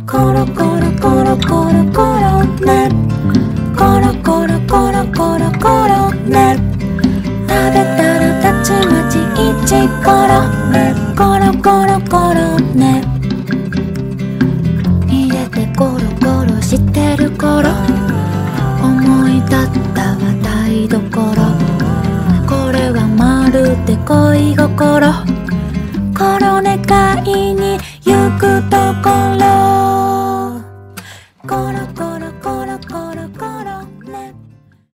コロコロコロコロコロね、コロコロコロコロコロね、食べたらたちまちイチコロね、コロコロコロね、入れてコロコロしてる頃、思い立ったわ台所、これはまるで恋心、コロネ会に行くところ